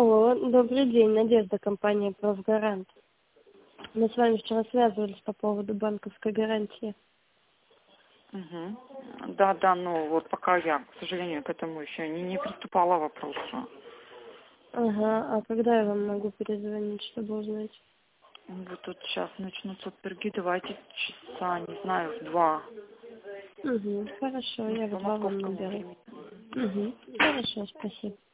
Алло, добрый день, Надежда, компания «Профгарант». Мы с вами вчера связывались по поводу банковской гарантии. Угу. Да, ну вот пока я, к сожалению, к этому еще не приступала вопросу. Ага, а когда я вам могу перезвонить, чтобы узнать? Вот тут сейчас начнутся торги, давайте часа, не знаю, в 2. Угу, хорошо, я По в 2 вам московскому наберу. времени. Угу, хорошо, спасибо.